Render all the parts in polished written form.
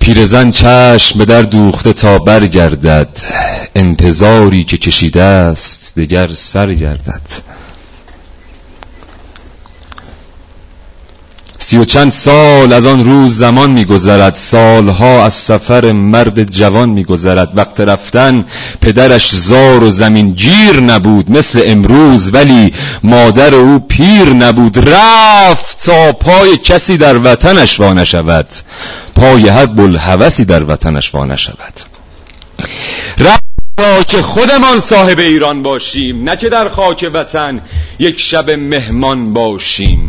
پیرزن چشم به در دوخته تا برگردد، انتظاری که کشیده است دگر سر گردد. 30 و چند سال از آن روز زمان می‌گذرد، سالها از سفر مرد جوان می‌گذرد. وقت رفتن پدرش زار و زمین گیر نبود مثل امروز، ولی مادر او پیر نبود. رفت تا پای کسی در وطنش وا نشود، پای هر بوالهوسی در وطنش وا نشود. رفت تا که خودمان صاحب ایران باشیم، نه که در خاک وطن یک شب مهمان باشیم.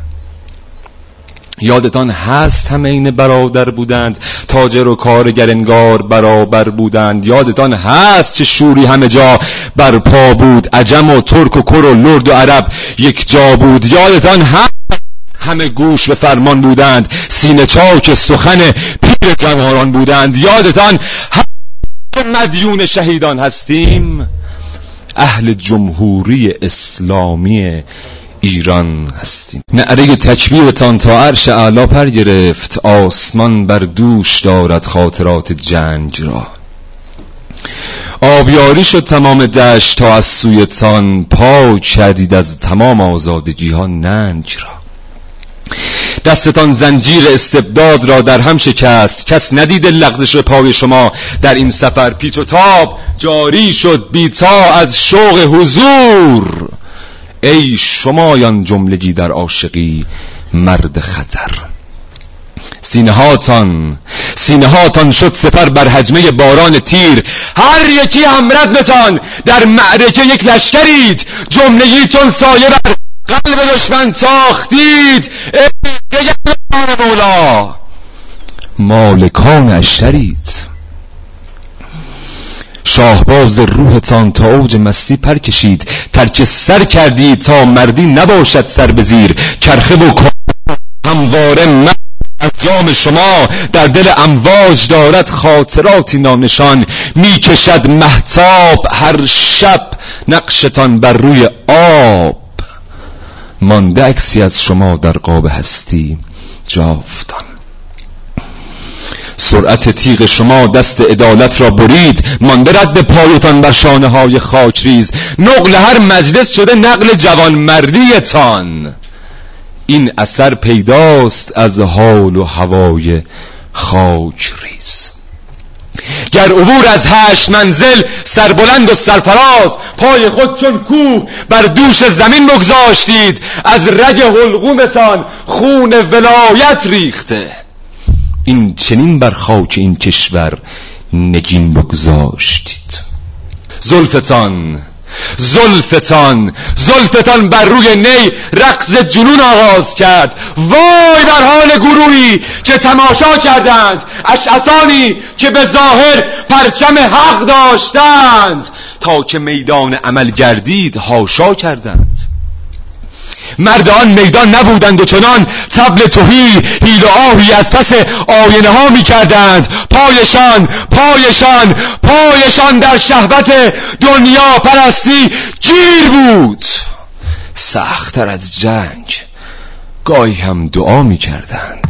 یادتان هست همه این برادر بودند، تاجر و کارگر انگار برابر بودند. یادتان هست چه شوری همه جا برپا بود، عجم و ترک و کر و لرد و عرب یک جا بود. یادتان هست همه گوش به فرمان بودند، سینه چاک سخن پیر جوانان بودند. یادتان هست مدیون شهیدان هستیم، اهل جمهوری اسلامی ایران هستیم. نعره تکبیرتان تا عرش اعلی پر گرفت، آسمان بر دوش دارد خاطرات جنگ را. آبیاری شد تمام دشت تا از سویتان، پاک کردید از تمام آزادگی ها ننگ را. دستتان زنجیر استبداد را در هم شکست، کس ندیده لغزش پای شما در این سفر. پیچ و تاب جاری شد بی‌تا از شوق حضور، ای شمایان جملگی در عاشقی مرد خطر. سینه هاتان شد سپر بر حجمه باران تیر، هر یکی همرزمتان در معرکه یک لشکرید، جملگی چون سایه بر قلب دشمن تاختید. ای نگهبان مولا مالکان اشترید. شاهباز روحتان تا اوج مستی پر کشید، ترک سر کردید تا مردی نباشد سر به زیر. کرخه و همواره از جام شما در دل امواج دارد خاطراتی نامنشان. میکشد مهتاب هر شب نقشتان بر روی آب، مانده عکسی از شما در قاب هستی جاودان. سرعت تیغ شما دست عدالت را برید، مانده رد پایتان بر شانه های خاک ریز. نقل هر مجلس شده نقل جوانمردیتان، این اثر پیداست از حال و هوای خاک ریز. گر عبور از 8 منزل سربلند و سرفراز، پای خود چون کوه بر دوش زمین بگذاشتید، از رگ حلقومتان خون ولایت ریخته. این چنین بر خاک این کشور نگین بگذاشتید. زلفتان بر روی نی رقص جنون آغاز کرد. وای بر حال گروهی که تماشا کردند، اشعثانی که به ظاهر پرچم حق داشتند، تا که میدان عمل گردید حاشا کردند. مردان میدان نبودند و چنان طبل تهی هیل و آهی از پس آینه ها می کردند. پایشان در شهوت دنیا پرستی گیر بود. سخت‌تر از جنگ گاهی هم دعا می کردند.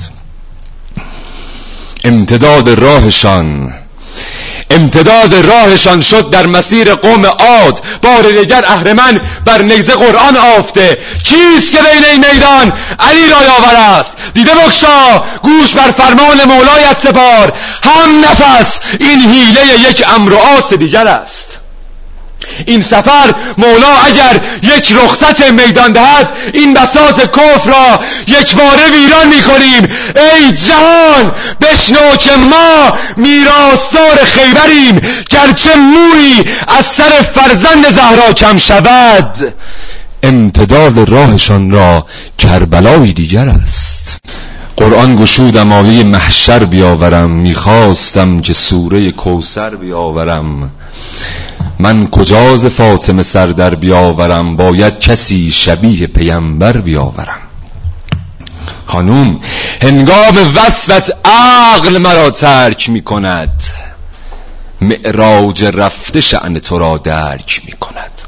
امتداد راهشان شد در مسیر قوم عاد. بار دیگر اهرمن بر نیزه قرآن آفته. کیست که بین این میدان علی را یاور است؟ دیده بگشا گوش بر فرمان مولایت سپار. هم نفس این حیله یک امر و آس دیگر است. این سفر مولا اگر یک رخصت میدان دهد، این بساط کفر را یک باره ویران می کنیم. ای جهان بشنو که ما میراثدار خیبریم، گرچه مویی از سر فرزند زهرا کم شود. امتداد راهشان را کربلایی دیگر است. قرآن گشودم آیه محشر بیاورم، میخواستم که سوره کوثر بیاورم. من کجا ز فاطمه سر در بیاورم، باید کسی شبیه پیامبر بیاورم. خانوم هنگام وصفت عقل مرا ترک می کند، معراج رفته شأن تو را درک می کند.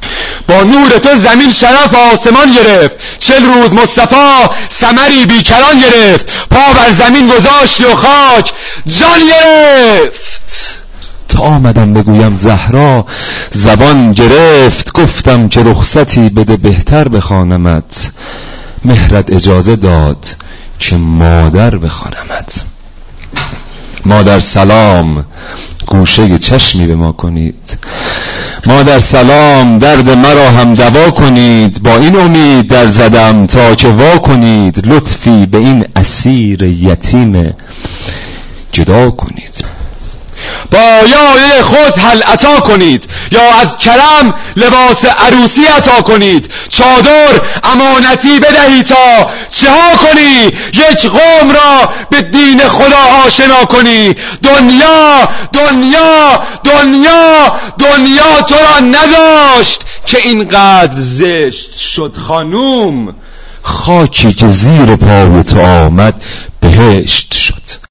با نور تو زمین شرف آسمان گرفت. 40 روز مصطفی ثمری بیکران گرفت. پا بر زمین گذاشتی و خاک جان گرفت. تا آمدم بگویم زهرا زبان گرفت. گفتم که رخصتی بده بهتر بخوانمت. مهرت اجازه داد که مادر بخوانمت. مادر سلام گوشه چشمی به ما کنید. مادر سلام درد مرا هم دوا کنید. با این امید در زدم تا که وا کنید. لطفی به این اسیر یتیم جدا کنید. با یاد خود هل عطا کنید یا از کرم لباس عروسی عطا کنید. چادر امانتی بدهی تا چه ها کنی. یک قوم را به دین خدا آشنا کنی. دنیا دنیا دنیا دنیا تو را نداشت که اینقدر زشت شد خانوم. خاکی که زیر پای تو آمد بهشت شد.